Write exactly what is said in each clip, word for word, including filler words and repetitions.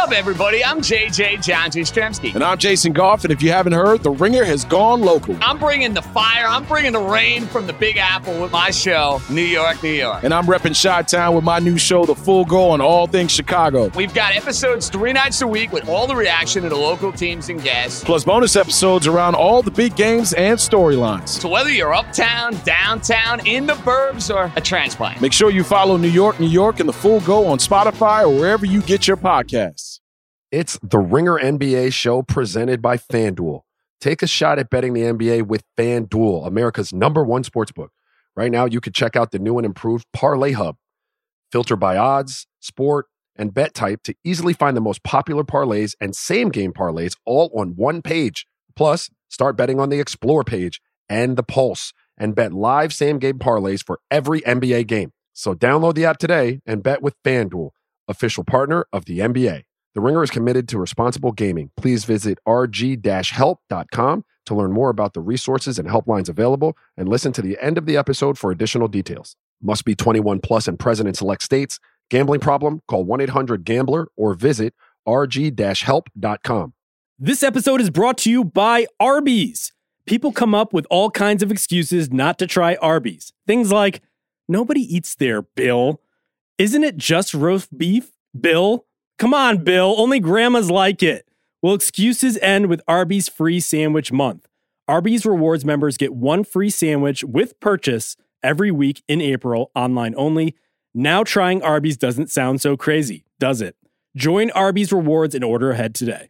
up, everybody? I'm J J John Jastrzemski. And I'm Jason Goff, and if you haven't heard, The Ringer has gone local. I'm bringing the fire, I'm bringing the rain from the Big Apple with my show, New York, New York. And I'm repping Chi-Town with my new show, The Full Go, on all things Chicago. We've got episodes three nights a week with all the reaction to the local teams and guests. Plus bonus episodes around all the big games and storylines. So whether you're uptown, downtown, in the burbs, or a transplant, make sure you follow New York, New York, and The Full Go on Spotify or wherever you get your podcasts. It's the Ringer N B A show presented by FanDuel. Take a shot at betting the N B A with FanDuel, America's number one sportsbook. Right now, you can check out the new and improved Parlay Hub. Filter by odds, sport, and bet type to easily find the most popular parlays and same-game parlays all on one page. Plus, start betting on the Explore page and the Pulse and bet live same-game parlays for every N B A game. So download the app today and bet with FanDuel, official partner of the N B A. The Ringer is committed to responsible gaming. Please visit r g dash help dot com to learn more about the resources and helplines available and listen to the end of the episode for additional details. Must be twenty-one plus and present in select states. Gambling problem? Call one eight hundred gambler or visit r g dash help dot com. This episode is brought to you by Arby's. People come up with all kinds of excuses not to try Arby's. Things like, nobody eats there, Bill. Isn't it just roast beef, Bill? Come on, Bill. Only grandmas like it. Well, excuses end with Arby's free sandwich month. Arby's Rewards members get one free sandwich with purchase every week in April, online only. Now trying Arby's doesn't sound so crazy, does it? Join Arby's Rewards and order ahead today.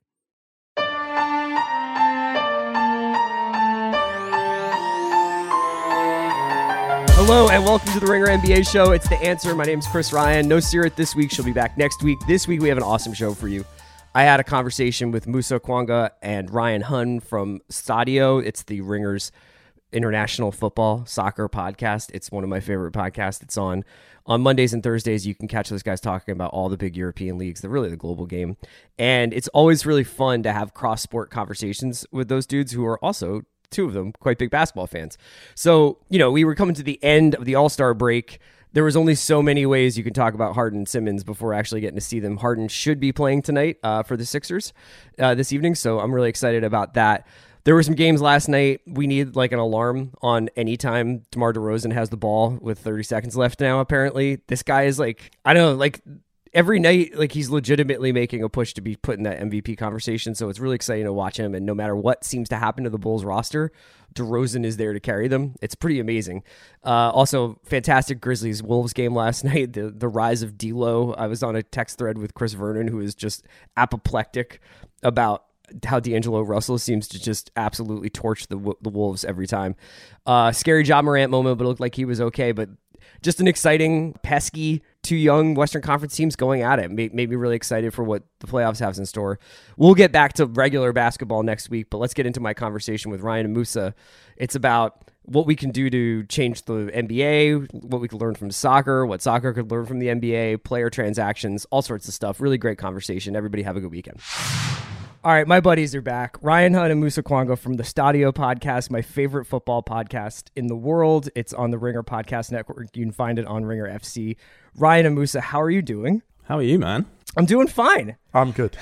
Hello and welcome to the Ringer N B A show. It's The Answer. My name's Chris Ryan. No Sirit this week. She'll be back next week. This week we have an awesome show for you. I had a conversation with Musa Okwonga and Ryan Hunn from Stadio. It's the Ringer's international football soccer podcast. It's one of my favorite podcasts. It's on on Mondays and Thursdays. You can catch those guys talking about all the big European leagues. They're really the global game. And it's always really fun to have cross-sport conversations with those dudes who are also, two of them, quite big basketball fans. So, you know, we were coming to the end of the All-Star break. There was only so many ways you can talk about Harden and Simmons before actually getting to see them. Harden should be playing tonight uh, for the Sixers uh, this evening, so I'm really excited about that. There were some games last night. We need like an alarm on any time DeMar DeRozan has the ball with thirty seconds left now, apparently. This guy is like, I don't know, like every night, like he's legitimately making a push to be put in that M V P conversation. So it's really exciting to watch him. And no matter what seems to happen to the Bulls roster, DeRozan is there to carry them. It's pretty amazing. Uh, also, fantastic Grizzlies Wolves game last night. The the rise of D'Lo. I was on a text thread with Chris Vernon, who is just apoplectic about how D'Angelo Russell seems to just absolutely torch the the Wolves every time. Uh, scary Ja Morant moment, but it looked like he was okay. But just an exciting, pesky, two young Western Conference teams going at it. Made, made me really excited for what the playoffs have in store. We'll get back to regular basketball next week, but let's get into my conversation with Ryan and Musa. It's about what we can do to change the N B A, what we can learn from soccer, what soccer could learn from the N B A, player transactions, all sorts of stuff. Really great conversation. Everybody have a good weekend. All right, my buddies are back. Ryan Hunn and Musa Okwonga from the Stadio podcast, my favorite football podcast in the world. It's on the Ringer Podcast Network. You can find it on Ringer F C. Ryan and Musa, how are you doing? How are you, man? I'm doing fine. I'm good.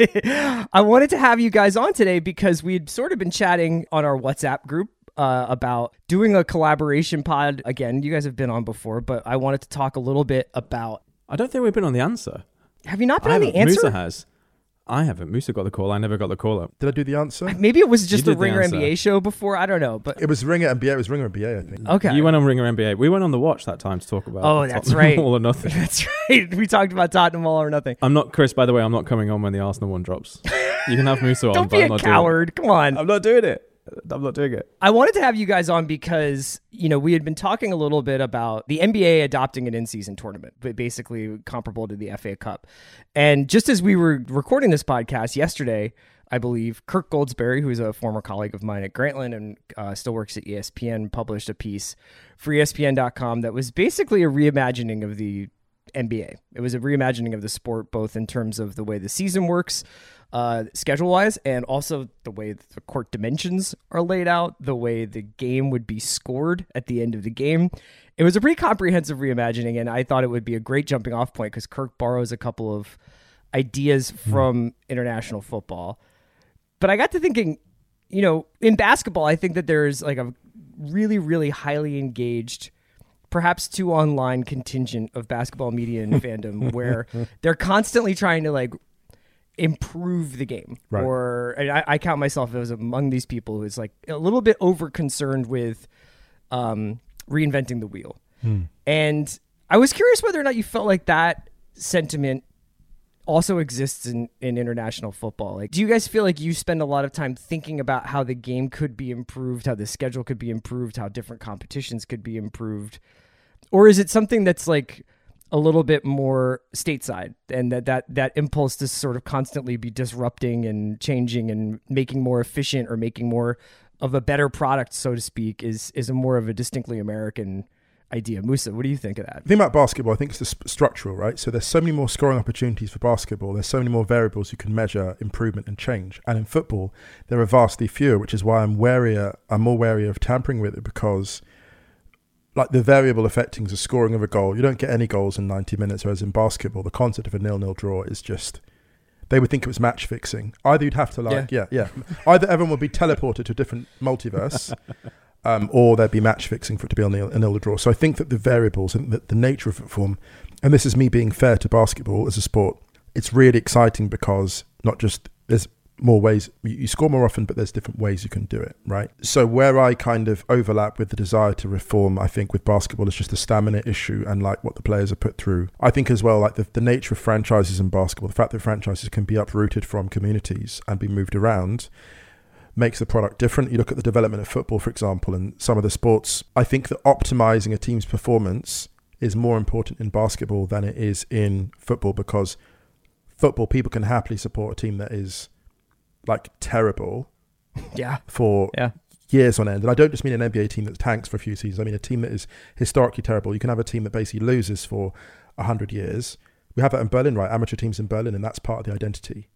I wanted to have you guys on today because we'd sort of been chatting on our WhatsApp group uh, about doing a collaboration pod. Again, you guys have been on before, but I wanted to talk a little bit about... I don't think we've been on The Answer. Have you not been I on The Answer? Musa has. I haven't. Musa got the call. I never got the call up. Did I do the answer? Maybe it was just You the did the Ringer N B A answer. show before. I don't know, but It was Ringer N B A. It was Ringer N B A, I think. okay. You went on Ringer N B A. We went on The Watch that time to talk about Oh, the that's Tottenham right. All or Nothing. That's right. We talked about Tottenham All or Nothing. I'm not, Chris, by the way, I'm not coming on when the Arsenal one drops. You can have Musa on, Don't but be I'm a not coward. Come on. doing it. I'm not doing it. I'm not doing it. I wanted to have you guys on because, you know, we had been talking a little bit about the N B A adopting an in-season tournament, but basically comparable to the F A Cup. And just as we were recording this podcast yesterday, I believe Kirk Goldsberry, who is a former colleague of mine at Grantland and uh, still works at E S P N, published a piece for E S P N dot com that was basically a reimagining of the N B A. It was a reimagining of the sport, both in terms of the way the season works, uh, schedule-wise, and also the way the court dimensions are laid out, the way the game would be scored at the end of the game. It was a pretty comprehensive reimagining, and I thought it would be a great jumping-off point because Kirk borrows a couple of ideas from international football. But I got to thinking, you know, in basketball, I think that there's like a really, really highly engaged, perhaps too online contingent of basketball media and fandom where they're constantly trying to like improve the game. Right. Or and I, I count myself as among these people who's like a little bit over concerned with um, reinventing the wheel. Hmm. And I was curious whether or not you felt like that sentiment also exists in, in international football. Like, do you guys feel like you spend a lot of time thinking about how the game could be improved, how the schedule could be improved, how different competitions could be improved? Or is it something that's like a little bit more stateside, and that, that, that impulse to sort of constantly be disrupting and changing and making more efficient or making more of a better product, so to speak, is, is a more of a distinctly American idea? Musa, what do you think of that? The thing about basketball, I think it's the sp- structural, right? So there's so many more scoring opportunities for basketball. There's so many more variables you can measure improvement and change. And in football, there are vastly fewer, which is why I'm warier. I'm more wary of tampering with it, because like the variable affecting the scoring of a goal, you don't get any goals in ninety minutes, whereas in basketball, the concept of a nil-nil draw is just, they would think it was match fixing. Either you'd have to like, yeah, yeah. yeah. Either everyone would be teleported to a different multiverse, Um, or there'd be match fixing for it to be on the a nil draw. So I think that the variables and the, the nature of it form, and this is me being fair to basketball as a sport, it's really exciting because not just there's more ways, you, you score more often, but there's different ways you can do it, right? So where I kind of overlap with the desire to reform, I think with basketball is just the stamina issue and like what the players are put through. I think as well, like the, the nature of franchises in basketball, the fact that franchises can be uprooted from communities and be moved around makes the product different. You look at the development of football, for example, and some of the sports. I think that optimizing a team's performance is more important in basketball than it is in football, because football, people can happily support a team that is like terrible yeah. for yeah. years on end. And I don't just mean an N B A team that tanks for a few seasons. I mean a team that is historically terrible. You can have a team that basically loses for one hundred years. We have that in Berlin, right? Amateur teams in Berlin, and that's part of the identity.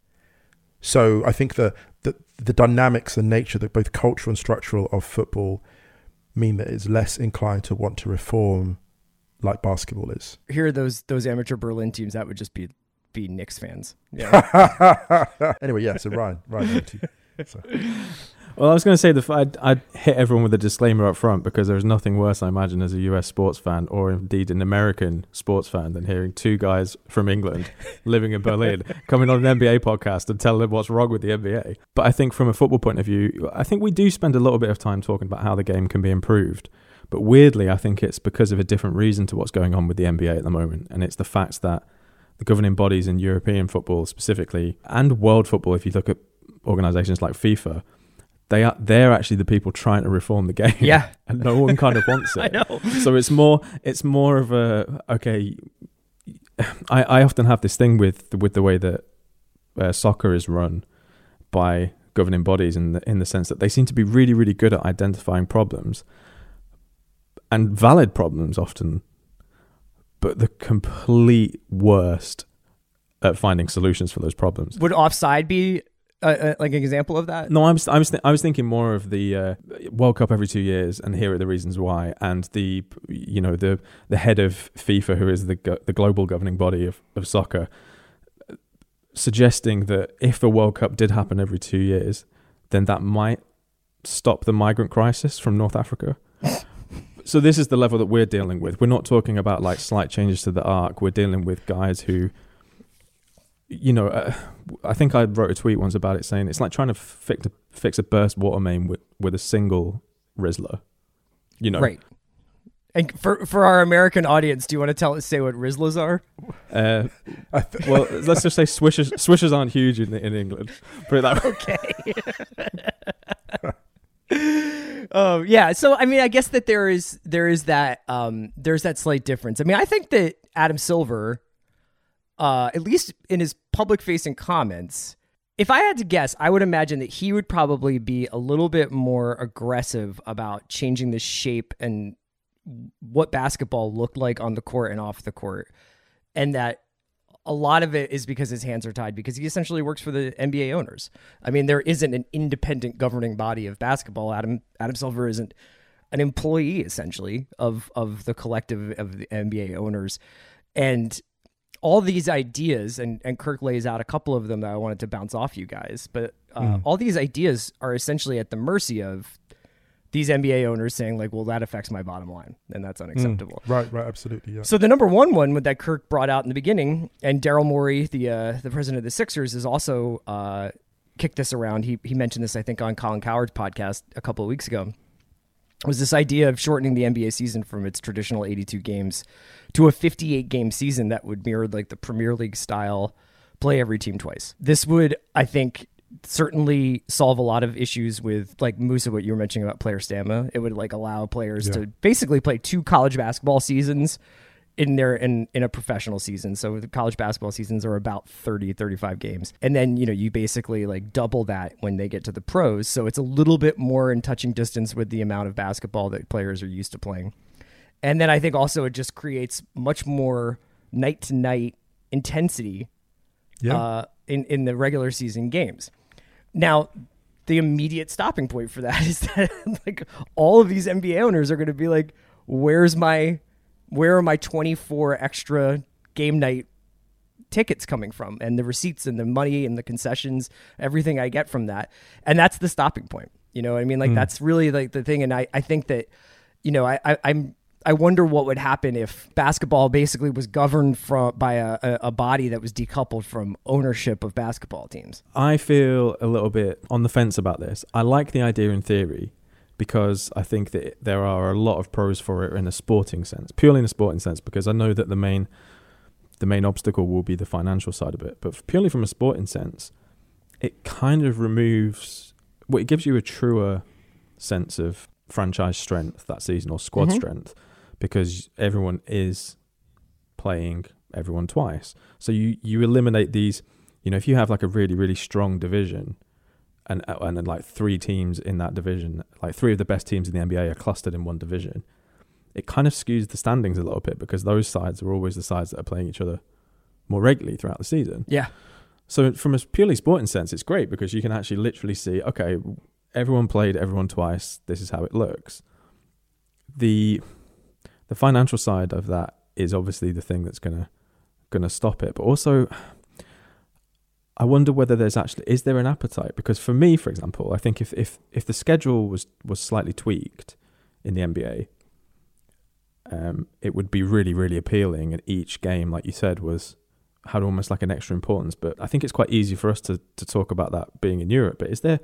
So I think the, the the dynamics and nature, that both cultural and structural of football, mean that it's less inclined to want to reform like basketball is. Here are those those amateur Berlin teams that would just be be Knicks fans. Yeah. Anyway, yeah. So Ryan, Ryan. So. Well, I was going to say, the I'd, I'd hit everyone with a disclaimer up front, because there's nothing worse, I imagine, as a U S sports fan, or indeed an American sports fan, than hearing two guys from England living in Berlin coming on an N B A podcast and telling them what's wrong with the N B A. But I think from a football point of view, I think we do spend a little bit of time talking about how the game can be improved. But weirdly, I think it's because of a different reason to what's going on with the N B A at the moment. And it's the fact that the governing bodies in European football specifically, and world football, if you look at organizations like FIFA, They are, they're actually the people trying to reform the game. Yeah. And no one kind of wants it. I know. So it's more it's more of a, okay, I, I often have this thing with with the way that uh, soccer is run by governing bodies, in the, in the sense that they seem to be really, really good at identifying problems, and valid problems often, but the complete worst at finding solutions for those problems. Would offside be Uh, uh, like an example of that? No, I was I was th- I was thinking more of the uh, World Cup every two years, and here are the reasons why, and the you know the the head of FIFA, who is the go- the global governing body of, of soccer, suggesting that if the World Cup did happen every two years, then that might stop the migrant crisis from North Africa. So this is the level that we're dealing with. We're not talking about like slight changes to the arc. We're dealing with guys who, you know, uh, I think I wrote a tweet once about it saying it's like trying to fix a, fix a burst water main with, with a single Rizzler, you know. Right. And for for our American audience, do you want to tell us, say what Rizzlers are? Uh, well, let's just say swishers swishers aren't huge in in England. Put it that way. Okay. Um, yeah. So, I mean, I guess that there is there is that um, there's that slight difference. I mean, I think that Adam Silver, Uh, at least in his public-facing comments, if I had to guess, I would imagine that he would probably be a little bit more aggressive about changing the shape and what basketball looked like on the court and off the court. And that a lot of it is because his hands are tied, because he essentially works for the N B A owners. I mean, there isn't an independent governing body of basketball. Adam Adam Silver isn't an employee, essentially, of, of the collective of the N B A owners. And all these ideas, and, and Kirk lays out a couple of them that I wanted to bounce off you guys, but uh, mm. all these ideas are essentially at the mercy of these N B A owners saying like, well, that affects my bottom line, and that's unacceptable. Mm. Right, right, absolutely, yeah. So the number one one that Kirk brought out in the beginning, and Daryl Morey, the uh, the president of the Sixers, is also uh, kicked this around. He he mentioned this, I think, on Colin Cowherd's podcast a couple of weeks ago, was this idea of shortening the N B A season from its traditional eighty-two games to a fifty-eight game season that would mirror like the Premier League style, play every team twice. This would, I think, certainly solve a lot of issues with, like Musa, what you were mentioning about player stamina. It would like allow players yeah. to basically play two college basketball seasons in their in, in a professional season. So the college basketball seasons are about thirty, thirty-five games. And then, you know, you basically like double that when they get to the pros. So it's a little bit more in touching distance with the amount of basketball that players are used to playing. And then I think also it just creates much more night to night intensity yeah. uh, in, in the regular season games. Now, the immediate stopping point for that is that like all of these N B A owners are going to be like, where's my, where are my twenty-four extra game night tickets coming from, and the receipts and the money and the concessions, everything I get from that. And that's the stopping point. You know what I mean? Like mm. that's really like the thing. And I, I think that, you know, I, I I'm, I wonder what would happen if basketball basically was governed from by a, a, a body that was decoupled from ownership of basketball teams. I feel a little bit on the fence about this. I like the idea in theory because I think that there are a lot of pros for it in a sporting sense, purely in a sporting sense, because I know that the main the main obstacle will be the financial side of it. But purely from a sporting sense, it kind of removes, well, it gives you a truer sense of franchise strength that season, or squad mm-hmm. strength, because everyone is playing everyone twice. So you, you eliminate these, you know, if you have like a really, really strong division and and then like three teams in that division, like three of the best teams in the N B A are clustered in one division, it kind of skews the standings a little bit because those sides are always the sides that are playing each other more regularly throughout the season. Yeah. So from a purely sporting sense, it's great because you can actually literally see, okay, everyone played everyone twice. This is how it looks. The the financial side of that is obviously the thing that's gonna gonna stop it. But also, I wonder whether there's actually is there an appetite? Because for me, for example, I think if if if the schedule was was slightly tweaked in the N B A, um, it would be really really appealing, and each game, like you said, was had almost like an extra importance. But I think it's quite easy for us to to talk about that being in Europe. But is there?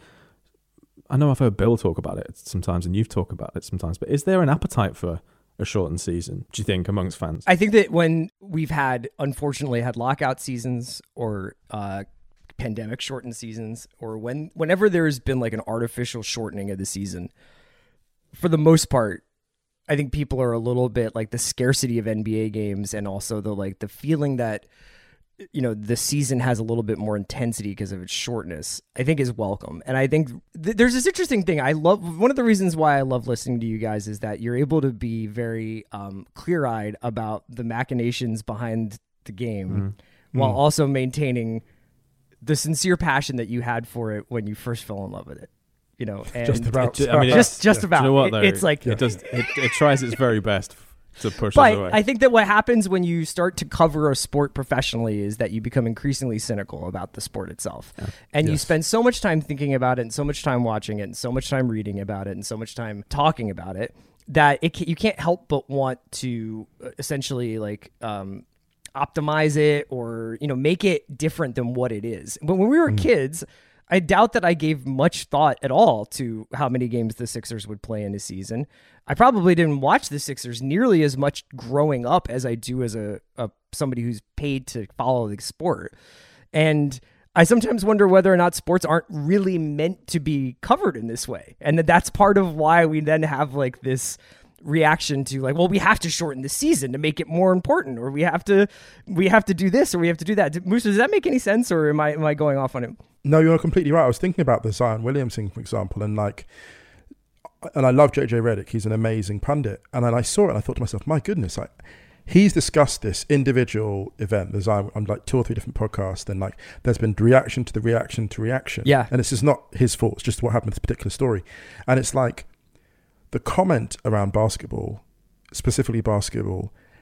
I know I've heard Bill talk about it sometimes, and you've talked about it sometimes. But is there an appetite for a shortened season, do you think, amongst fans? I think that when we've had, unfortunately, had lockout seasons or uh, pandemic shortened seasons, or when whenever there's been like an artificial shortening of the season, for the most part, I think people are a little bit like the scarcity of N B A games, and also the like the feeling that, you know, the season has a little bit more intensity because of its shortness, I think is welcome. And I think th- there's this interesting thing. I love, one of the reasons why I love listening to you guys is that you're able to be very um, clear-eyed about the machinations behind the game mm-hmm. while mm. also maintaining the sincere passion that you had for it when you first fell in love with it. You know, and just about, it, I mean, just, just yeah. about, Do you know what, though? It, it's like, it does, it, it tries its very best to push but us away. I think that what happens when you start to cover a sport professionally is that you become increasingly cynical about the sport itself. Yeah. And yes. you spend so much time thinking about it, and so much time watching it, and so much time reading about it, and so much time talking about it, that it can, you can't help but want to essentially like um, optimize it, or, you know, make it different than what it is. But when we were mm. kids, I doubt that I gave much thought at all to how many games the Sixers would play in a season. I probably didn't watch the Sixers nearly as much growing up as I do as a, a somebody who's paid to follow the sport. And I sometimes wonder whether or not sports aren't really meant to be covered in this way. And that that's part of why we then have like this reaction to like, well, we have to shorten the season to make it more important, or we have to we have to do this, or we have to do that. Musa, does that make any sense, or am I am I going off on it? No, you're completely right. I was thinking about the Zion Williamson, for example, and like, and I love J J Redick. He's an amazing pundit. And then I saw it and I thought to myself, my goodness, like, he's discussed this individual event. There's on like two or three different podcasts, and like there's been reaction to the reaction to reaction. Yeah. And this is not his fault. It's just what happened with this particular story. And it's like the comment around basketball, specifically basketball,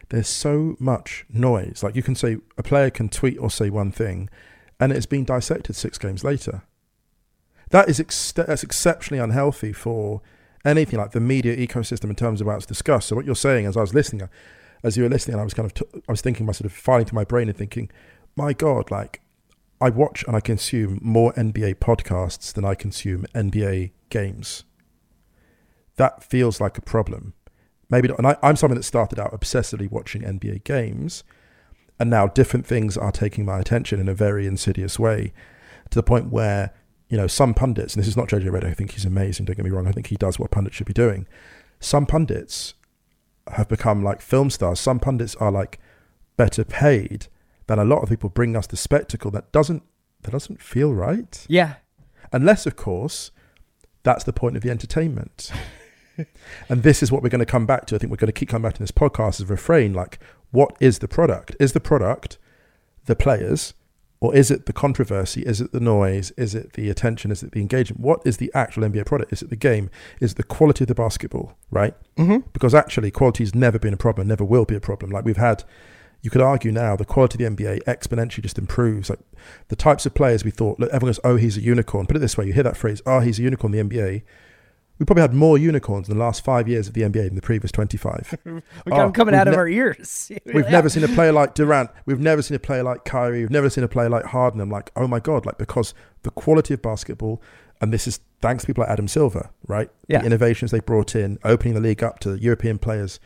there's so much noise. Like you can say, a player can tweet or say one thing and it's been dissected six games later. That is ex- that's exceptionally unhealthy for anything like the media ecosystem in terms of how it's discussed. So what you're saying, as I was listening, as you were listening, I was kind of, t- I was thinking, my sort of filing to my brain and thinking, my God, like I watch and I consume more N B A podcasts than I consume N B A games. That feels like a problem. Maybe not. And I, I'm someone that started out obsessively watching N B A games, and now different things are taking my attention in a very insidious way, to the point where, you know, some pundits, and this is not J J Redick, I think he's amazing, don't get me wrong, I think he does what pundits should be doing. Some pundits have become like film stars. Some pundits are like better paid than a lot of people bring us the spectacle that doesn't that doesn't feel right. Yeah. Unless, of course, that's the point of the entertainment. And this is what we're going to come back to. I think we're going to keep coming back to this podcast as a refrain, like, what is the product? Is the product the players? Or is it the controversy? Is it the noise? Is it the attention? Is it the engagement? What is the actual N B A product? Is it the game? Is it the quality of the basketball, right? Mm-hmm. Because actually quality has never been a problem, never will be a problem. Like we've had, you could argue now, the quality of the N B A exponentially just improves. Like the types of players we thought, look, everyone goes, oh, he's a unicorn. Put it this way, you hear that phrase, oh, he's a unicorn in the N B A. We probably had more unicorns in the last five years of the N B A than the previous twenty-five. We're oh, coming out ne- of our ears. We've Yeah. never seen a player like Durant. We've never seen a player like Kyrie. We've never seen a player like Harden. I'm like, oh my God, like because the quality of basketball, and this is thanks to people like Adam Silver, right? Yeah. The innovations they brought in, opening the league up to European players.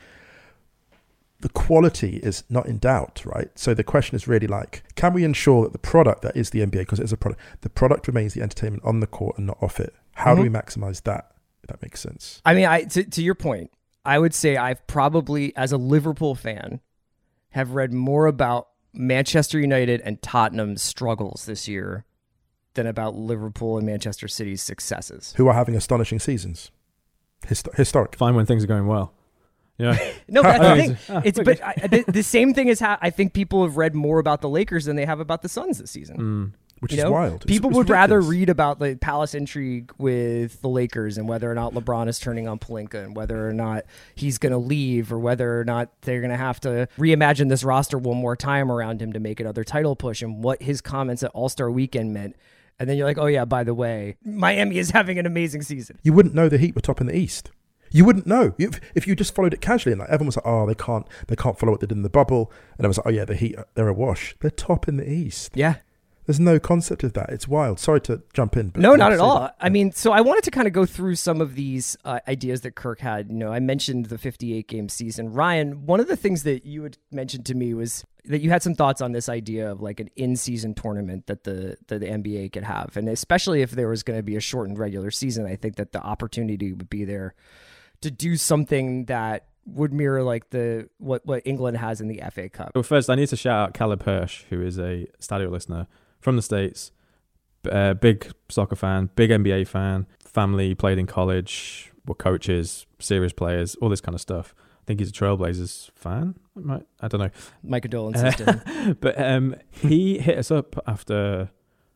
The quality is not in doubt, right? So the question is really like, can we ensure that the product that is the N B A, because it is a product, the product remains the entertainment on the court and not off it? How Mm-hmm. do we maximize that? If that makes sense. I mean, I to, to your point, I would say I've probably, as a Liverpool fan, have read more about Manchester United and Tottenham's struggles this year than about Liverpool and Manchester City's successes. Who are having astonishing seasons. Histo- historic. Fine when things are going well. Yeah. No, but that's the thing. Ah, It's but I, the, the same thing is how I think people have read more about the Lakers than they have about the Suns this season. Mm. Which You is know, wild. It's- people it's would rather ridiculous. read about the palace intrigue with the Lakers and whether or not LeBron is turning on Pelinka and whether or not he's going to leave or whether or not they're going to have to reimagine this roster one more time around him to make another title push and what his comments at All-Star Weekend meant. And then you're like, oh yeah, by the way, Miami is having an amazing season. You wouldn't know the Heat were top in the East. You wouldn't know if, if you just followed it casually. And like everyone was like, "Oh, they can't, they can't follow what they did in the bubble." And I was like, "Oh yeah, the Heat, they're a wash. They're top in the East." Yeah. There's no concept of that. It's wild. Sorry to jump in. But No, I not have at to say all. that. I mean, so I wanted to kind of go through some of these uh, ideas that Kirk had. You know, I mentioned the fifty-eight game season. Ryan, one of the things that you had mentioned to me was that you had some thoughts on this idea of like an in-season tournament that the that the N B A could have, and especially if there was going to be a shortened regular season, I think that the opportunity would be there to do something that would mirror like the what what England has in the F A Cup. Well, first, I need to shout out Caleb Hirsch, who is a Stadio listener from the States. Uh, big soccer fan, big N B A fan, family, played in college, were coaches, serious players, all this kind of stuff. I think he's a Trailblazers fan. I, might, I don't know. My condolences to him. But um, he hit us up after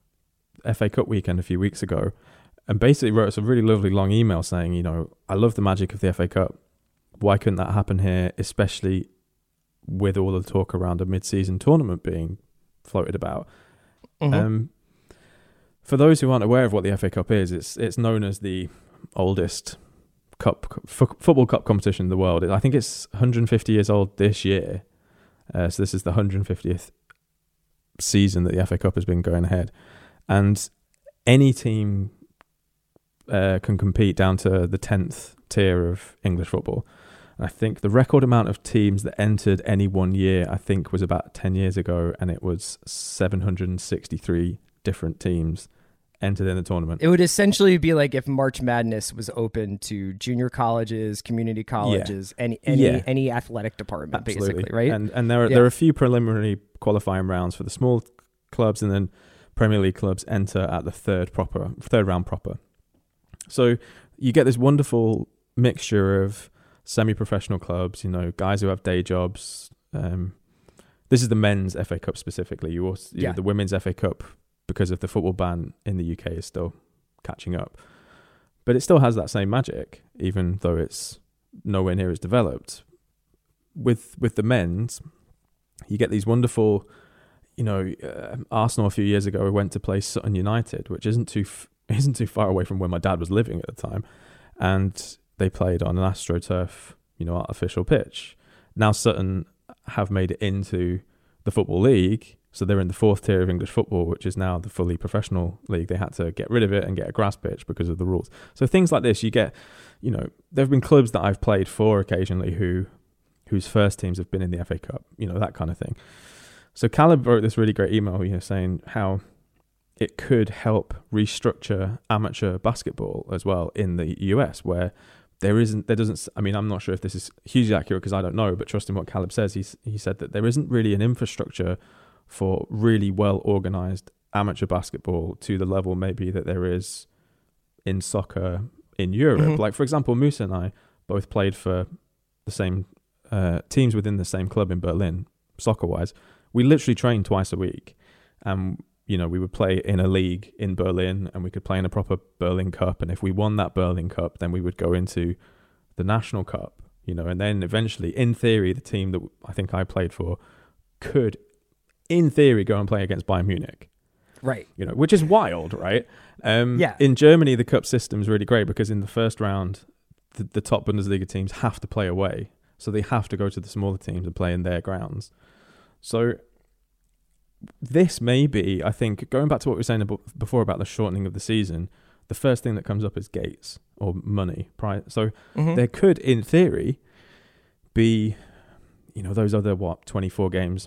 F A Cup weekend a few weeks ago and basically wrote us a really lovely long email saying, you know, I love the magic of the F A Cup. Why couldn't that happen here, especially with all the talk around a mid-season tournament being floated about? Mhm. Um, for those who aren't aware of what the F A Cup is, it's it's known as the oldest cup f- football cup competition in the world. I think it's one hundred fifty years old this year. Uh, so this is the one hundred fiftieth season that the F A Cup has been going ahead. And any team uh, can compete down to the tenth tier of English football. And I think the record amount of teams that entered any one year, I think, was about ten years ago, and it was seven hundred sixty-three different teams entered in the tournament. It would essentially be like if March Madness was open to junior colleges, community colleges, any any Yeah. any athletic department, Absolutely. basically, right? And and there are Yeah. there are a few preliminary qualifying rounds for the small clubs, and then Premier League clubs enter at the third proper third round proper. So you get this wonderful mixture of semi-professional clubs, you know, guys who have day jobs. Um, this is the men's F A Cup specifically. You also you Yeah. know, the women's F A Cup, because of the football ban in the U K, is still catching up. But it still has that same magic, even though it's nowhere near as developed. with with the men's, you get these wonderful, you know, uh, Arsenal a few years ago went to play Sutton United, which isn't too f- isn't too far away from where my dad was living at the time, and they played on an AstroTurf, you know, artificial pitch. Now Sutton have made it into the Football League, so they're in the fourth tier of English football, which is now the fully professional league. They had to get rid of it and get a grass pitch because of the rules. So things like this, you get, you know, there have been clubs that I've played for occasionally who whose first teams have been in the F A Cup, you know, that kind of thing. So Caleb wrote this really great email, you know, saying how it could help restructure amateur basketball as well in the U S, where there isn't, there doesn't, I mean, I'm not sure if this is hugely accurate because I don't know, but trusting what Caleb says, he's, he said that there isn't really an infrastructure for really well organized amateur basketball to the level maybe that there is in soccer in Europe. Mm-hmm. Like, for example, Musa and I both played for the same uh, teams within the same club in Berlin, soccer-wise. We literally trained twice a week. And, you know, we would play in a league in Berlin and we could play in a proper Berlin Cup. And if we won that Berlin Cup, then we would go into the National Cup, you know, and then eventually, in theory, the team that I think I played for could, in theory, go and play against Bayern Munich. Right. You know, which is wild, right? Um, yeah. In Germany, the cup system is really great because in the first round, the, the top Bundesliga teams have to play away. So they have to go to the smaller teams and play in their grounds. So this may be, I think, going back to what we were saying about, before about the shortening of the season, the first thing that comes up is gates or money. So mm-hmm. there could, in theory, be, you know, those other, what, twenty-four games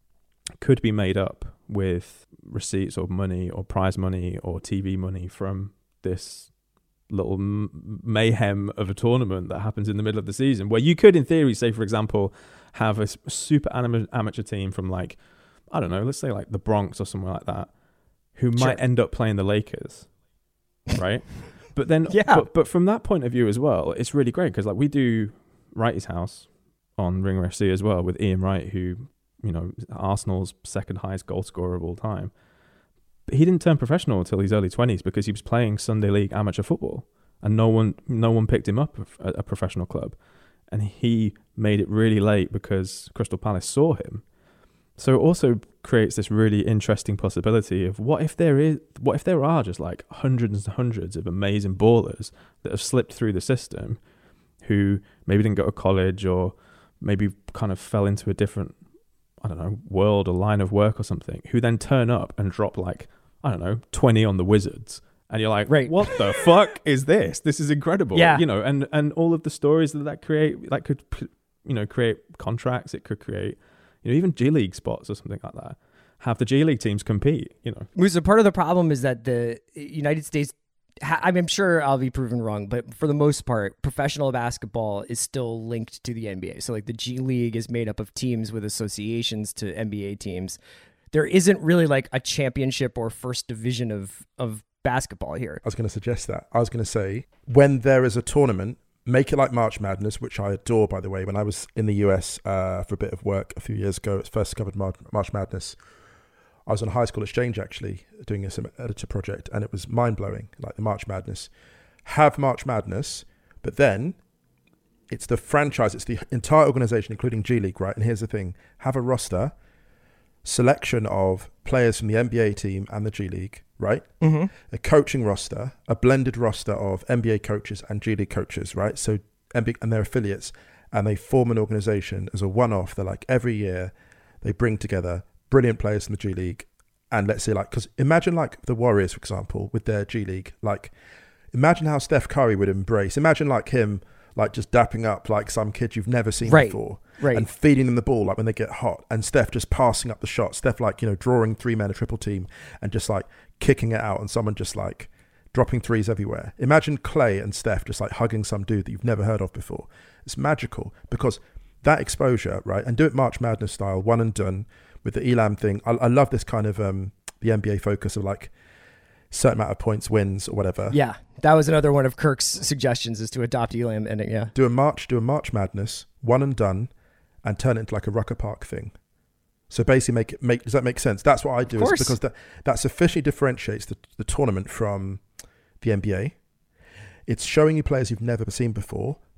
could be made up with receipts or money or prize money or T V money from this little m- mayhem of a tournament that happens in the middle of the season, where you could, in theory, say, for example, have a super anim- amateur team from, like, I don't know, let's say like the Bronx or somewhere like that, who sure. might end up playing the Lakers, right? But then, yeah. but, but from that point of view as well, it's really great because, like, we do Wrighty's House on Ringer F C as well with Ian Wright, who, you know, Arsenal's second highest goal scorer of all time. But he didn't turn professional until his early twenties because he was playing Sunday League amateur football, and no one, no one picked him up at a professional club, and he made it really late because Crystal Palace saw him. So it also creates this really interesting possibility of what if there is, what if there are just like hundreds and hundreds of amazing ballers that have slipped through the system, who maybe didn't go to college or maybe kind of fell into a different, I don't know, world or line of work or something, who then turn up and drop like, I don't know, twenty on the Wizards. And you're like, right. what the fuck is this? This is incredible. Yeah. You know, and, and all of the stories that that create, that could, you know, create contracts. It could create, you know, even G League spots or something like that. Have the G League teams compete, you know. Musa, part of the problem is that the United States, I'm sure I'll be proven wrong, but for the most part, professional basketball is still linked to the N B A. So like the G League is made up of teams with associations to N B A teams. There isn't really like a championship or first division of, of basketball here. I was going to suggest that. I was going to say, when there is a tournament, make it like March Madness, which I adore, by the way. When I was in the U S uh, for a bit of work a few years ago, it's first discovered March Madness. I was on a high school exchange, actually, doing a some editor project, and it was mind-blowing, like the March Madness. Have March Madness, but then it's the franchise, it's the entire organization, including G League, right? And here's the thing. Have a roster, selection of players from the N B A team and the G League, right? Mm-hmm. A coaching roster, a blended roster of N B A coaches and G League coaches, right? So N B A and their affiliates, and they form an organization as a one-off. They're like, every year they bring together brilliant players from the G League, and let's say like, because imagine like the Warriors, for example, with their G League, like imagine how Steph Curry would embrace, imagine like him like just dapping up like some kid you've never seen right. before, right. and feeding them the ball like when they get hot, and Steph just passing up the shot, Steph like, you know, drawing three men a triple team and just like kicking it out, and someone just like dropping threes everywhere. Imagine Clay and Steph just like hugging some dude that you've never heard of before. It's magical because that exposure, right? And do it March Madness style, one and done. With the Elam thing, I, I love this kind of um, the N B A focus of like certain amount of points, wins or whatever. Yeah, that was another one of Kirk's suggestions, is to adopt Elam and yeah, do a March, do a March Madness, one and done, and turn it into like a Rucker Park thing. So basically, make it make does that make sense? That's what I do, is because that that sufficiently differentiates the the tournament from the N B A. It's showing you players you've never seen before.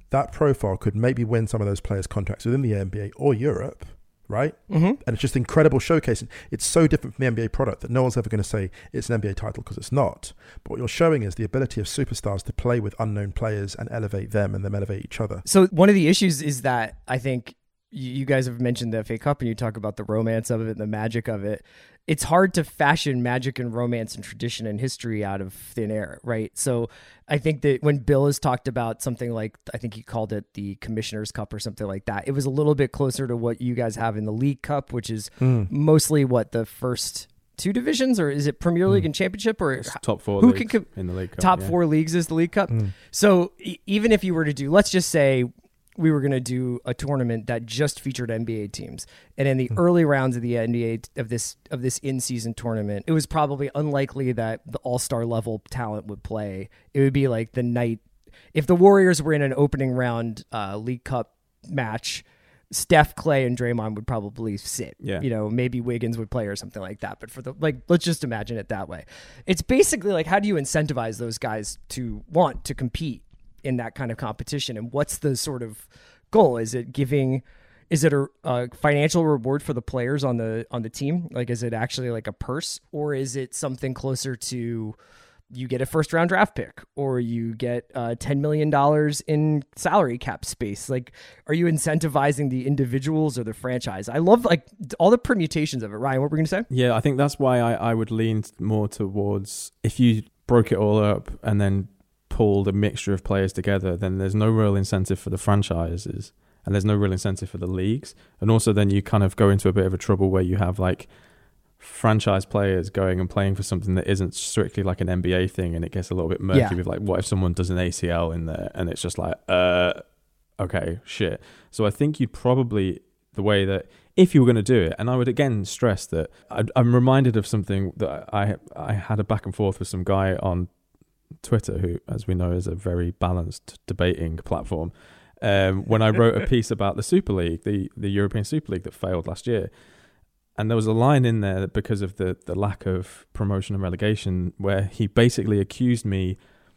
that profile could maybe win some of those players contracts within the N B A or Europe, right? Mm-hmm. And it's just incredible showcasing. It's so different from the N B A product that no one's ever going to say it's an N B A title, because it's not. But what you're showing is the ability of superstars to play with unknown players and elevate them and them elevate each other. So one of the issues is that I think you guys have mentioned the F A Cup and you talk about the romance of it and the magic of it. It's hard to fashion magic and romance and tradition and history out of thin air, right? So I think that when Bill has talked about something like, I think he called it the Commissioner's Cup or something like that, it was a little bit closer to what you guys have in the League Cup, which is mm. mostly what, the first two divisions, or is it Premier League mm. and Championship, or it's top four who leagues can in the League Cup? Top yeah. four leagues is the League Cup. Mm. So e- even if you were to do, let's just say we were going to do a tournament that just featured N B A teams, and in the mm. early rounds of the N B A of this of this in-season tournament, it was probably unlikely that the all-star level talent would play. It would be like the night if the Warriors were in an opening round uh, League Cup match, Steph, Clay, and Draymond would probably sit. Yeah. You know, maybe Wiggins would play or something like that. But for the, like, let's just imagine it that way. It's basically like, how do you incentivize those guys to want to compete in that kind of competition? And what's the sort of goal? Is it giving, is it a, a financial reward for the players on the, on the team? Like, is it actually like a purse, or is it something closer to, you get a first round draft pick, or you get uh, ten million dollars in salary cap space? Like, are you incentivizing the individuals or the franchise? I love like all the permutations of it. Ryan, what were we going to say? Yeah, I think that's why I, I would lean more towards, if you broke it all up and then pulled a mixture of players together, then there's no real incentive for the franchises and there's no real incentive for the leagues. And also then you kind of go into a bit of a trouble where you have like franchise players going and playing for something that isn't strictly like an N B A thing, and it gets a little bit murky yeah. with like, what if someone does an A C L in there, and it's just like, uh, okay, shit. So I think you'd probably, the way that, if you were going to do it, and I would again stress that I, I'm reminded of something that I I had a back and forth with some guy on Twitter who, as we know, is a very balanced debating platform. Um, when I wrote a piece about the Super League, the the European Super League that failed last year. And there was a line in there because of the, the lack of promotion and relegation where he basically accused me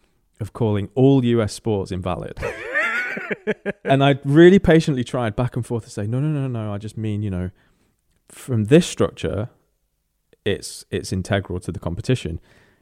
of calling all U S sports invalid. And I really patiently tried back and forth to say, no, no, no, no, I just mean, you know, from this structure, it's it's integral to the competition.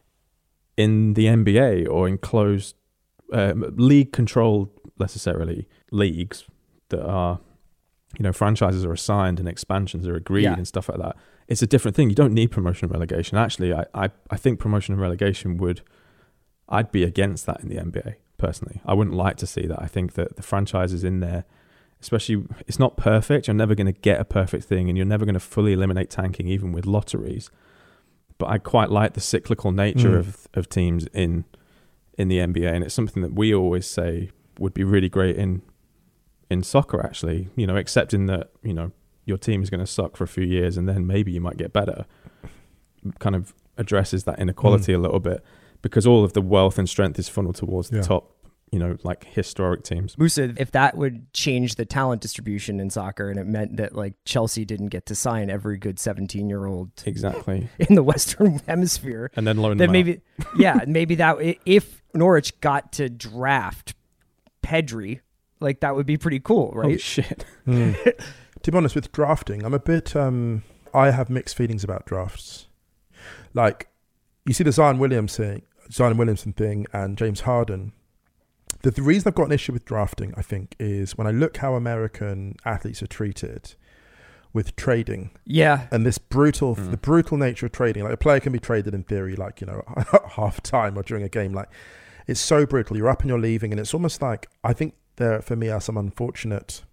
In the N B A or in closed, um, league-controlled, necessarily, leagues that are, you know, franchises are assigned and expansions are agreed yeah. and stuff like that, it's a different thing. You don't need promotion and relegation. Actually, I, I, I think promotion and relegation would, I'd be against that in the N B A, personally. I wouldn't like to see that. I think that the franchises in there, especially, it's not perfect. You're never going to get a perfect thing, and you're never going to fully eliminate tanking, even with lotteries. But I quite like the cyclical nature mm. of, of teams in in the N B A, and it's something that we always say would be really great in in soccer, actually, you know, except in that, you know, your team is going to suck for a few years and then maybe you might get better. Kind of addresses that inequality mm. a little bit, because all of the wealth and strength is funneled towards the yeah. top, you know, like historic teams. Musa, if that would change the talent distribution in soccer, and it meant that like Chelsea didn't get to sign every good seventeen year old exactly in the Western Hemisphere, and then loan then them maybe, out. yeah, maybe that if Norwich got to draft Pedri, like that would be pretty cool, right? Oh shit. Mm. To be honest, with drafting, I'm a bit, um, I have mixed feelings about drafts. Like, you see the Zion Williamson thing, Zion Williamson thing and James Harden. The, the reason I've got an issue with drafting, I think, is when I look how American athletes are treated with trading. Yeah. And this brutal, mm. the brutal nature of trading. Like, a player can be traded in theory, like, you know, half time or during a game. Like, it's so brutal. You're up and you're leaving, and it's almost like, I think there, for me, are some unfortunate,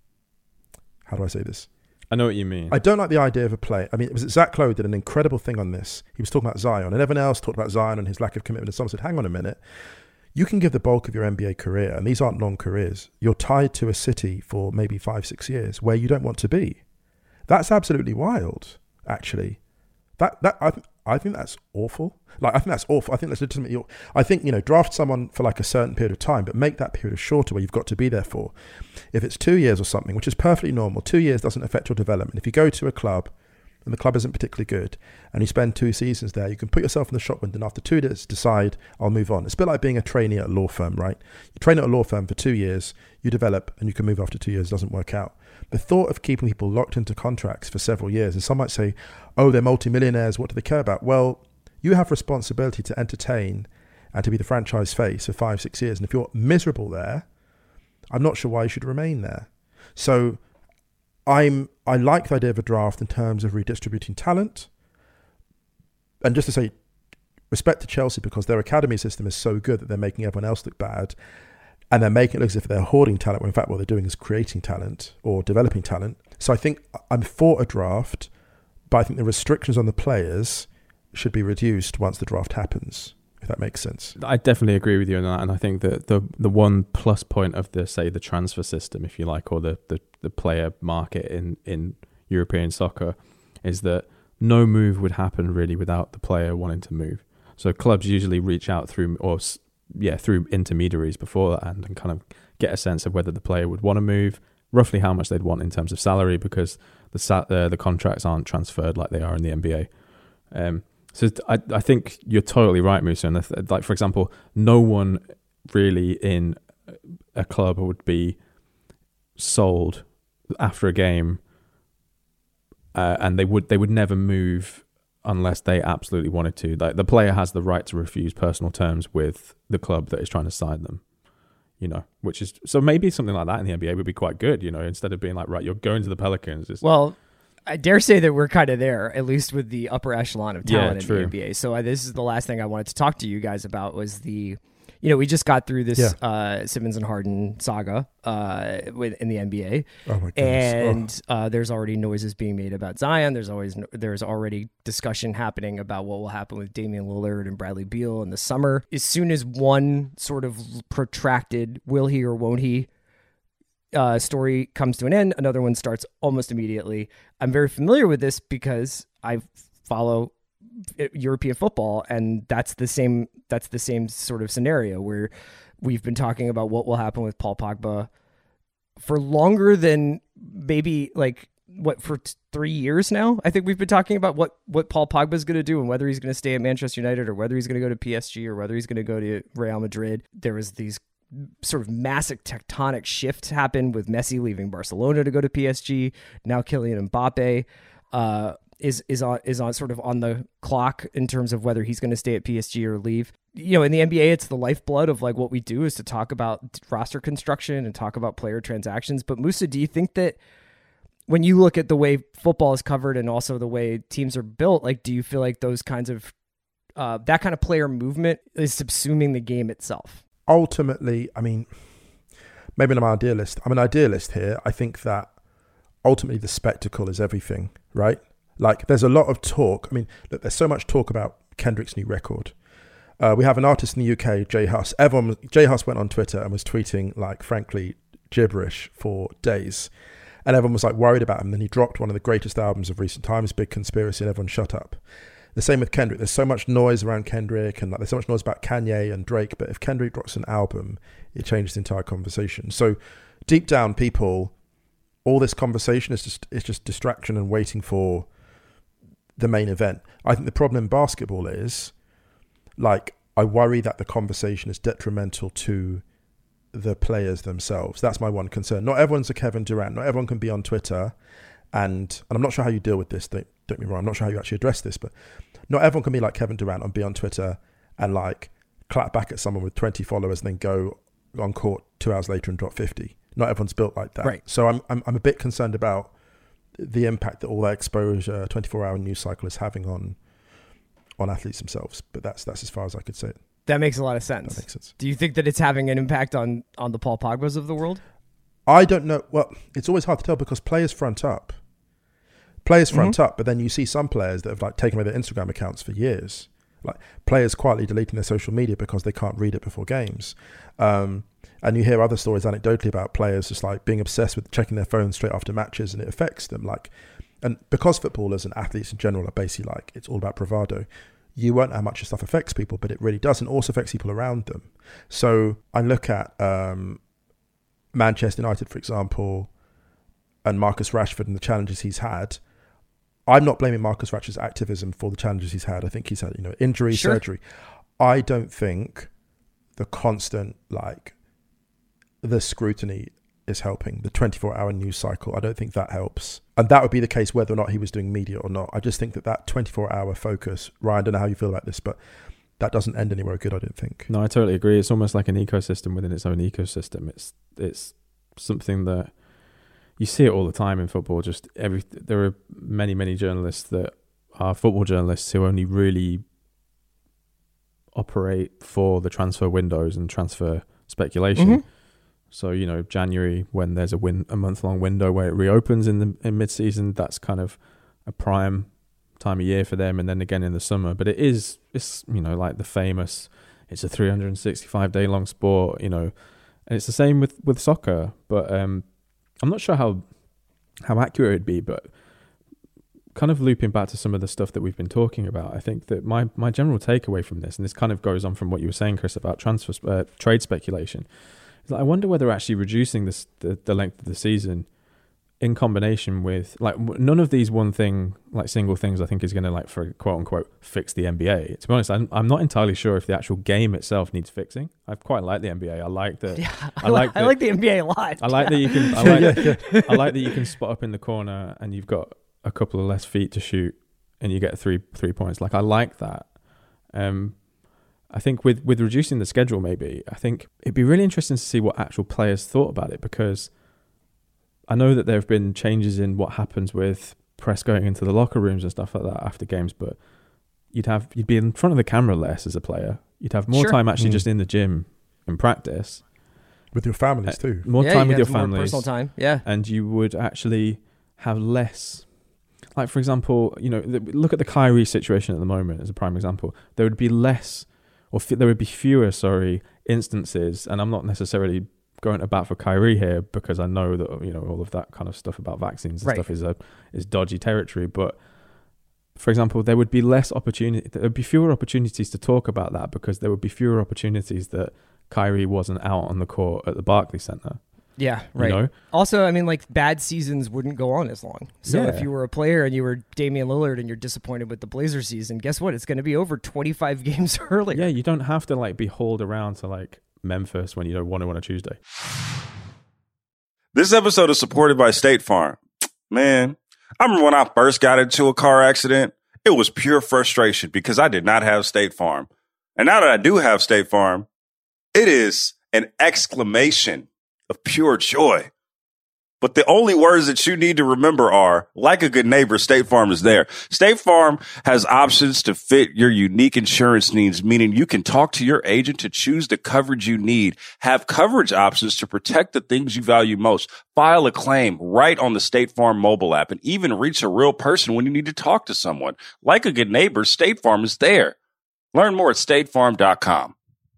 how do I say this? I know what you mean. I don't like the idea of a play. I mean, it was Zach Lowe did an incredible thing on this. He was talking about Zion, and everyone else talked about Zion and his lack of commitment. And someone said, hang on a minute. You can give the bulk of your N B A career, and these aren't long careers. You're tied to a city for maybe five, six years where you don't want to be. That's absolutely wild, actually. That that I, I think that's awful. Like, I think that's awful. I think that's legitimately. I think, you know, draft someone for like a certain period of time, but make that period shorter where you've got to be there for. If it's two years or something, which is perfectly normal, two years doesn't affect your development. If you go to a club and the club isn't particularly good, and you spend two seasons there, you can put yourself in the shop window and after two years decide, I'll move on. It's a bit like being a trainee at a law firm, right? You train at a law firm for two years, you develop, and you can move after two years, it doesn't work out. The thought of keeping people locked into contracts for several years, and some might say, oh, they're multimillionaires, what do they care about? Well, you have responsibility to entertain and to be the franchise face for five, six years. And if you're miserable there, I'm not sure why you should remain there. So I'm I like the idea of a draft in terms of redistributing talent. And just to say, respect to Chelsea, because their academy system is so good that they're making everyone else look bad. And they're making it look as if they're hoarding talent, when in fact what they're doing is creating talent or developing talent. So I think I'm for a draft, but I think the restrictions on the players should be reduced once the draft happens, if that makes sense. I definitely agree with you on that. And I think that the the one plus point of the, say, the transfer system, if you like, or the, the, the player market in, in European soccer, is that no move would happen really without the player wanting to move. So clubs usually reach out through, or yeah, through intermediaries before that and, and kind of get a sense of whether the player would want to move, roughly how much they'd want in terms of salary, because the sa- uh, the contracts aren't transferred like they are in the N B A. Um, so I I think you're totally right, Musa. And th- like for example, no one really in a club would be sold after a game, uh, and they would they would never move unless they absolutely wanted to. Like the player has the right to refuse personal terms with the club that is trying to sign them, you know, which is, so maybe something like that in the N B A would be quite good, you know, instead of being like, right, you're going to the Pelicans. It's, well, I dare say that we're kind of there, at least with the upper echelon of talent yeah, in the N B A. So uh, this is the last thing I wanted to talk to you guys about was the, you know, we just got through this yeah. uh, Simmons and Harden saga uh, with, in the N B A, oh my and oh. uh, there's already noises being made about Zion. There's always there's already discussion happening about what will happen with Damian Lillard and Bradley Beal in the summer. As soon as one sort of protracted will he or won't he uh, story comes to an end, another one starts almost immediately. I'm very familiar with this because I follow European football, and that's the same that's the same sort of scenario where we've been talking about what will happen with Paul Pogba for longer than maybe like what for t- three years now. I think we've been talking about what what Paul Pogba is going to do and whether he's going to stay at Manchester United or whether he's going to go to P S G or whether he's going to go to Real Madrid. There was these sort of massive tectonic shifts happen with Messi leaving Barcelona to go to P S G. Now Kylian Mbappe uh is is on is on sort of on the clock in terms of whether he's going to stay at P S G or leave. You know, in the N B A, it's the lifeblood of like what we do is to talk about roster construction and talk about player transactions. But Musa, do you think that when you look at the way football is covered and also the way teams are built, like, do you feel like those kinds of uh, that kind of player movement is subsuming the game itself? Ultimately, I mean, maybe I'm an idealist. I'm an idealist here. I think that ultimately the spectacle is everything, right? Like, there's a lot of talk. I mean, look, there's so much talk about Kendrick's new record. Uh, we have an artist in the U K, Jay Huss. Everyone, Jay Huss went on Twitter and was tweeting, like, frankly, gibberish for days. And everyone was, like, worried about him. Then he dropped one of the greatest albums of recent times, Big Conspiracy, and everyone shut up. The same with Kendrick. There's so much noise around Kendrick, and like, there's so much noise about Kanye and Drake. But if Kendrick drops an album, it changes the entire conversation. So deep down, people, all this conversation is just it's just distraction and waiting for the main event. I think the problem in basketball is, like, I worry that the conversation is detrimental to the players themselves. That's my one concern. Not everyone's a Kevin Durant. Not everyone can be on Twitter, and and I'm not sure how you deal with this. Don't, don't get me wrong. I'm not sure how you actually address this, but not everyone can be like Kevin Durant and be on Twitter and like clap back at someone with twenty followers and then go on court two hours later and drop fifty. Not everyone's built like that. Right. So I'm I'm I'm a bit concerned about the impact that all that exposure, twenty-four hour news cycle is having on on athletes themselves. But that's that's as far as I could say it. That makes a lot of sense. That makes sense. Do you think that it's having an impact on on the Paul Pogbas of the world? I don't know. Well, it's always hard to tell because players front up. Players front mm-hmm. up, but then you see some players that have like taken away their Instagram accounts for years. Like players quietly deleting their social media because they can't read it before games. Um, and you hear other stories anecdotally about players just like being obsessed with checking their phones straight after matches, and it affects them. Like, and because footballers and athletes in general are basically like, it's all about bravado. You won't know how much this stuff affects people, but it really does, and also affects people around them. So I look at um, Manchester United, for example, and Marcus Rashford and the challenges he's had. I'm not blaming Marcus Rashford's activism for the challenges he's had. I think he's had, you know, injury, Sure. surgery. I don't think the constant, like, the scrutiny is helping. The twenty-four hour news cycle, I don't think that helps. And that would be the case whether or not he was doing media or not. I just think that that twenty-four hour focus, Ryan, I don't know how you feel about this, but that doesn't end anywhere good, I don't think. No, I totally agree. It's almost like an ecosystem within its own ecosystem. It's it's something that you see it all the time in football. Just every there are many, many journalists that are football journalists who only really operate for the transfer windows and transfer speculation. Mm-hmm. So, you know, January, when there's a win a month long window where it reopens in the in mid season, that's kind of a prime time of year for them, and then again in the summer. But it is it's you know, like the famous, it's a three hundred sixty-five day long sport, you know, and it's the same with with soccer. But um I'm not sure how how accurate it'd be, but kind of looping back to some of the stuff that we've been talking about, I think that my my general takeaway from this, and this kind of goes on from what you were saying, Chris, about transfer uh, trade speculation, is that I wonder whether actually reducing this the, the length of the season in combination with, like, none of these one thing, like single things, I think is going to, like, for quote unquote fix the N B A. To be honest, I'm, I'm not entirely sure if the actual game itself needs fixing. I quite like the N B A. I like that. Yeah, I like I that, like the N B A a lot. I like that you can. I like, yeah, yeah. I like that you can spot up in the corner and you've got a couple of less feet to shoot and you get three three points. Like, I like that. Um, I think with with reducing the schedule, maybe I think it'd be really interesting to see what actual players thought about it, because I know that there have been changes in what happens with press going into the locker rooms and stuff like that after games, but you'd have you'd be in front of the camera less as a player. You'd have more Sure. time actually Mm. just in the gym in practice, With your families Uh, too. more yeah, time you with your have more families, personal time. Yeah. and you would actually have less. Like, for example, you know, the, look at the Kyrie situation at the moment as a prime example. There would be less, or f- there would be fewer, sorry, instances, and I'm not necessarily going to bat for Kyrie here because I know that, you know, all of that kind of stuff about vaccines and Right. stuff is a is dodgy territory. But for example, there would be less opportunity. There would be fewer opportunities to talk about that because there would be fewer opportunities that Kyrie wasn't out on the court at the Barclays Center. Yeah, You right. know? Also, I mean, like, bad seasons wouldn't go on as long. So Yeah. if you were a player and you were Damian Lillard and you're disappointed with the Blazers season, guess what? It's going to be over twenty-five games earlier. Yeah, you don't have to, like, be hauled around to, like, Memphis when you don't want to on a Tuesday. This episode is supported by State Farm. Man, I remember when I first got into a car accident, it was pure frustration because I did not have State Farm. And now that I do have State Farm, it is an exclamation of pure joy. But the only words that you need to remember are, like a good neighbor, State Farm is there. State Farm has options to fit your unique insurance needs, meaning you can talk to your agent to choose the coverage you need, have coverage options to protect the things you value most, file a claim right on the State Farm mobile app, and even reach a real person when you need to talk to someone. Like a good neighbor, State Farm is there. Learn more at state farm dot com.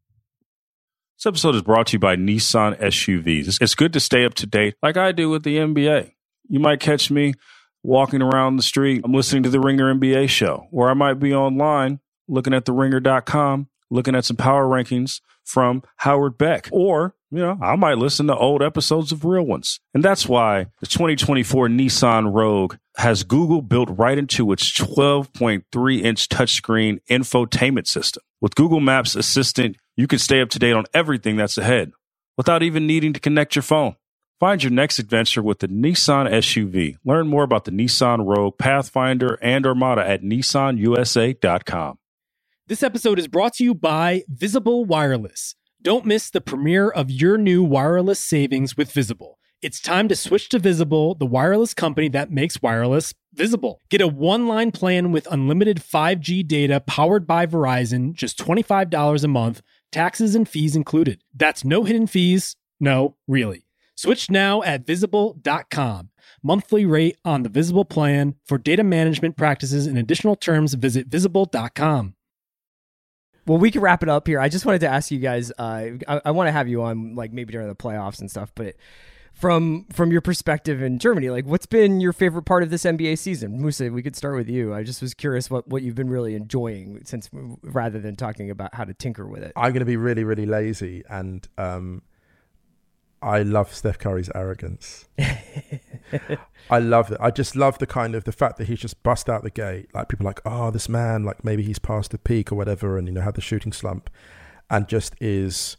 This episode is brought to you by Nissan S U Vs. It's good to stay up to date like I do with the N B A. You might catch me walking around the street. I'm listening to the Ringer N B A show, or I might be online looking at the ringer dot com, looking at some power rankings from Howard Beck. Or, you know, I might listen to old episodes of Real Ones. And that's why the twenty twenty-four Nissan Rogue has Google built right into its twelve point three inch touchscreen infotainment system. With Google Maps Assistant, you can stay up to date on everything that's ahead without even needing to connect your phone. Find your next adventure with the Nissan S U V. Learn more about the Nissan Rogue, Pathfinder, and Armada at nissan u s a dot com. This episode is brought to you by Visible Wireless. Don't miss the premiere of your new wireless savings with Visible. It's time to switch to Visible, the wireless company that makes wireless visible. Get a one-line plan with unlimited five G data powered by Verizon, just twenty-five dollars a month, taxes and fees included. That's no hidden fees. No, really. Switch now at visible dot com. Monthly rate on the Visible plan. For data management practices and additional terms, visit visible dot com. Well, we can wrap it up here. I just wanted to ask you guys, uh, I, I want to have you on, like, maybe during the playoffs and stuff, but from from your perspective in Germany, like, what's been your favorite part of this N B A season? Musa, we could start with you. I just was curious what, what you've been really enjoying, since rather than talking about how to tinker with it. I'm going to be really, really lazy, and um, I love Steph Curry's arrogance. I love it. I just love the kind of the fact that he's just bust out the gate. Like people are like, oh, this man, like maybe he's past the peak or whatever, and you know had the shooting slump, and just is.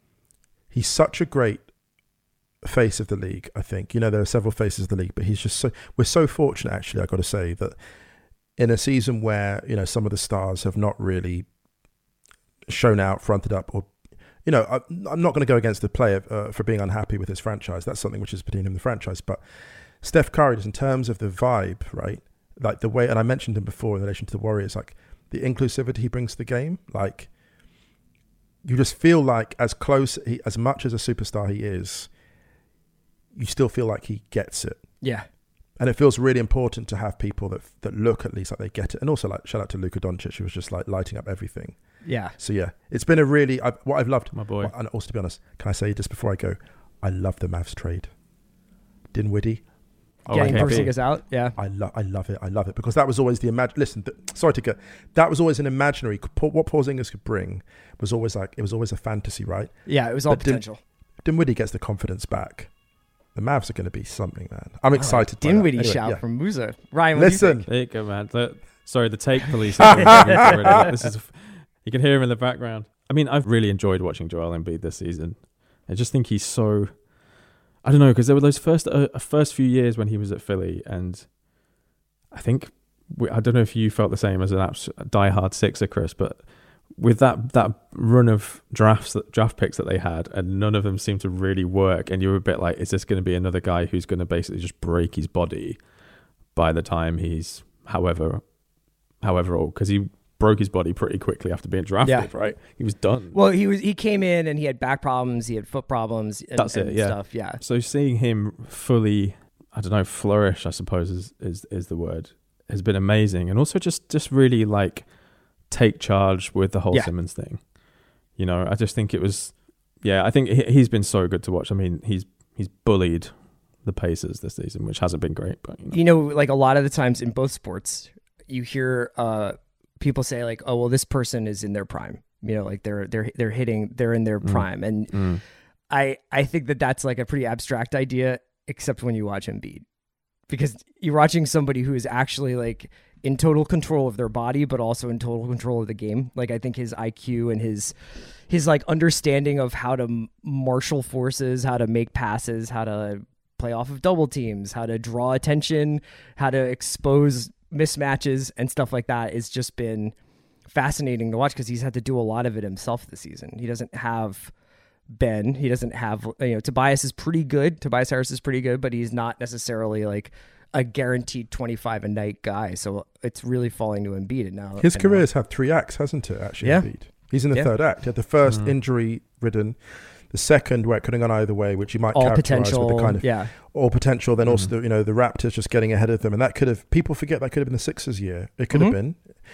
He's such a great face of the league. I think you know there are several faces of the league, but he's just so. We're so fortunate, actually. I got to say that in a season where you know some of the stars have not really shown out, fronted up, or you know, I, I'm not going to go against the player uh, for being unhappy with his franchise. That's something which is between him and the franchise. But Steph Curry, just in terms of the vibe, right? Like the way, and I mentioned him before in relation to the Warriors, like the inclusivity he brings to the game. Like you just feel like as close, he, as much as a superstar he is, you still feel like he gets it. Yeah. And it feels really important to have people that that look at least like they get it. And also, like, shout out to Luka Doncic, who was just like lighting up everything. Yeah. So yeah, it's been a really I've, what I've loved. My boy. And also, to be honest, can I say just before I go, I love the Mavs trade. Dinwiddie. Oh, Getting K P. Porzingis out. Yeah. I love, I love it. I love it because that was always the imag. Listen, th- sorry to get. That was always an imaginary. What Porzingis could bring was always like it was always a fantasy, right? Yeah, it was all But Din- potential. Dinwiddie gets the confidence back. The Mavs are going to be something, man. I'm excited. by that. Dinwiddie Anyway, shout yeah. from Musa. Ryan, what Listen, do you think? There you go, man. The- sorry, the take police. Are really, like, this is, you can hear him in the background. I mean, I've really enjoyed watching Joel Embiid this season. I just think he's so. I don't know, because there were those first uh, first few years when he was at Philly, and I think we, I don't know if you felt the same as an abs- diehard Sixer, Chris, but with that that run of drafts that draft picks that they had, and none of them seemed to really work, and you were a bit like, is this going to be another guy who's going to basically just break his body by the time he's however however old? Because he broke his body pretty quickly after being drafted, Yeah. right? He was done. Well, he was he came in and he had back problems, he had foot problems, and, That's it, and yeah. stuff. Yeah. So seeing him fully, I don't know, flourish, I suppose is, is is the word, has been amazing. And also just, just really like take charge with the whole Yeah. Simmons thing. You know, I just think it was, yeah, I think he, he's been so good to watch. I mean, he's he's bullied the Pacers this season, which hasn't been great, but you know. You know, like a lot of the times in both sports, you hear uh, people say like, "Oh, well, this person is in their prime." You know, like they're they're they're hitting, they're in their Mm. prime, and Mm. I I think that that's like a pretty abstract idea, except when you watch Embiid, because you're watching somebody who is actually like in total control of their body, but also in total control of the game. Like I think his I Q and his his like understanding of how to m- marshal forces, how to make passes, how to play off of double teams, how to draw attention, how to expose mismatches and stuff like that has just been fascinating to watch because he's had to do a lot of it himself this season. He doesn't have Ben. He doesn't have, you know, Tobias is pretty good. Tobias Harris is pretty good, but he's not necessarily like a guaranteed twenty-five a night guy. So it's really falling to Embiid. And now his and career now- has had three acts, hasn't it? Actually, Yeah. Embiid. He's in the Yeah. third act. He had the first Mhm. injury-ridden, the second where it could have gone either way, which you might all characterize potential. with the kind of yeah. all potential. Then also, Mhm. the, you know, the Raptors just getting ahead of them, and that could have people forget that could have been the Sixers' year. It could Mhm. have been.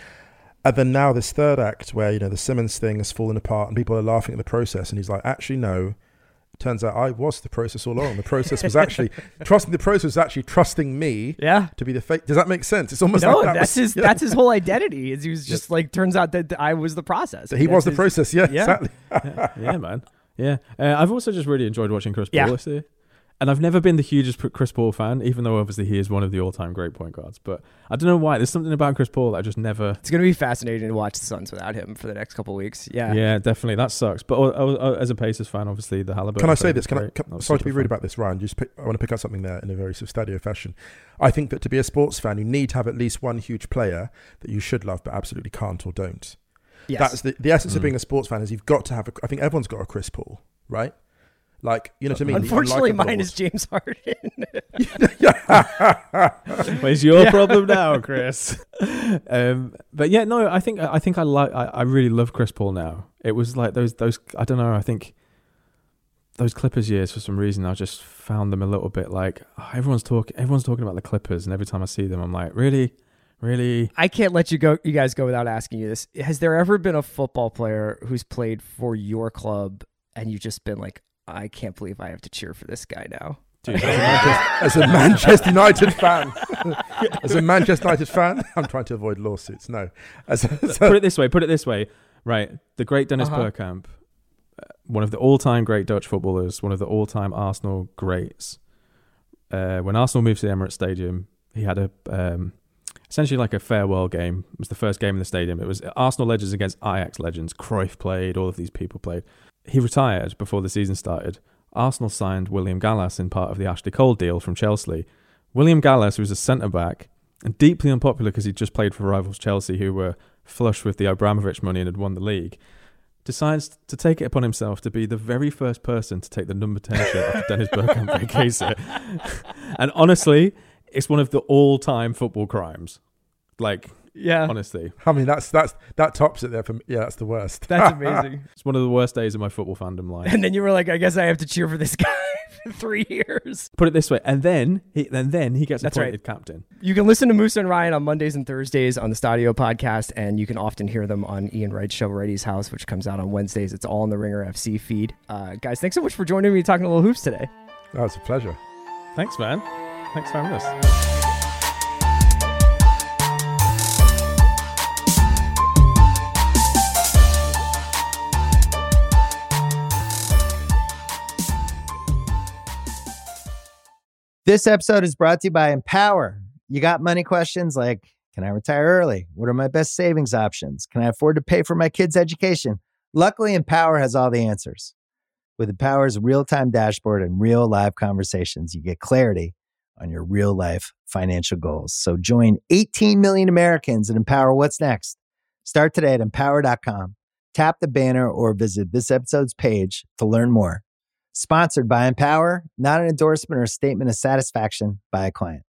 And then now this third act where you know the Simmons thing has fallen apart, and people are laughing at the process, and he's like, actually, no. Turns out I was the process all along. The process was actually trusting. The process was actually trusting me Yeah. to be the fake. Does that make sense? It's almost No, like that that's was, his yeah, that's his whole identity. Is he was just like turns out that I was the process. that he was the That's his- process. Yeah, yeah. exactly. yeah, yeah, man. Yeah. Uh, I've also just really enjoyed watching Chris Paul Yeah. this year. And I've never been the hugest Chris Paul fan, even though obviously he is one of the all-time great point guards. But I don't know why. There's something about Chris Paul that I just never... It's going to be fascinating to watch the Suns without him for the next couple of weeks. Yeah. Yeah, definitely. That sucks. But uh, uh, as a Pacers fan, obviously, the Halliburton... Can I say trade this? was Can I? great. Can, That was sorry to super be rude fun. about this, Ryan. Just pick, I want to pick up something there in a very substantial fashion. I think that to be a sports fan, you need to have at least one huge player that you should love, but absolutely can't or don't. Yes. That's the the essence of Mm. being a sports fan. Is you've got to have. A, I think everyone's got a Chris Paul, right? Like you know what I mean. The Unfortunately, unlikable mine is ones. James Harden. Where's your Yeah. problem now, Chris? um, but yeah, no, I think I think I like I, I really love Chris Paul now. It was like those those I don't know. I think those Clippers years for some reason I just found them a little bit like oh, everyone's talking everyone's talking about the Clippers, and every time I see them, I'm like, really, really. I can't let you go. You guys go without asking you this. Has there ever been a football player who's played for your club and you've just been like, I can't believe I have to cheer for this guy now? Dude, As a Manchester United fan, as a Manchester United fan, I'm trying to avoid lawsuits. No, as a, as a- put it this way. Put it this way. Right, the great Dennis Uh-huh. Bergkamp, uh, one of the all-time great Dutch footballers, one of the all-time Arsenal greats, Uh, when Arsenal moved to the Emirates Stadium, he had a um, essentially like a farewell game. It was the first game in the stadium. It was Arsenal legends against Ajax legends. Cruyff played, all of these people played. He retired before the season started. Arsenal signed William Gallas in part of the Ashley Cole deal from Chelsea. William Gallas, who was a centre-back and deeply unpopular because he'd just played for rivals Chelsea, who were flush with the Abramovich money and had won the league, decides to take it upon himself to be the very first person to take the number ten shirt off Dennis Bergkamp by Kaiser. And honestly, it's one of the all-time football crimes. Like, yeah, honestly. I mean, that's that's that tops it there for me. Yeah, that's the worst. That's amazing. It's one of the worst days of my football fandom life. And then you were like, I guess I have to cheer for this guy for three years. Put it this way, and then he, and then he gets That's appointed right. captain. You can listen to Musa and Ryan on Mondays and Thursdays on the Stadio podcast, and you can often hear them on Ian Wright's show, Wrighty's House, which comes out on Wednesdays. It's all on the Ringer F C feed. Uh, guys, thanks so much for joining me talking a little hoops today. That was a pleasure. Thanks, man. Thanks for having us. This episode is brought to you by Empower. You got money questions like, can I retire early? What are my best savings options? Can I afford to pay for my kids' education? Luckily, Empower has all the answers. With Empower's real-time dashboard and real live conversations, you get clarity on your real-life financial goals. So join eighteen million Americans and Empower what's next. Start today at empower dot com. Tap the banner or visit this episode's page to learn more. Sponsored by Empower, not an endorsement or a statement of satisfaction by a client.